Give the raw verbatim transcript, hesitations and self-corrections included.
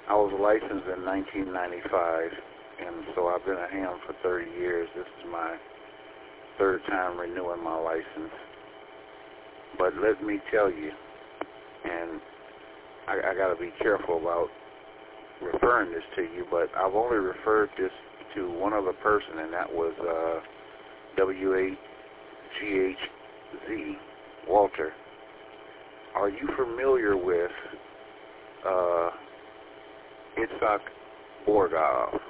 I was licensed in nineteen ninety-five, and so I've been a ham for thirty years. This is my third time renewing my license. But let me tell you, and I, I got to be careful about referring this to you, but I've only referred this to one other person, and that was uh, W A G H Z, Walter. Are you familiar with uh, Itzhak Borgov?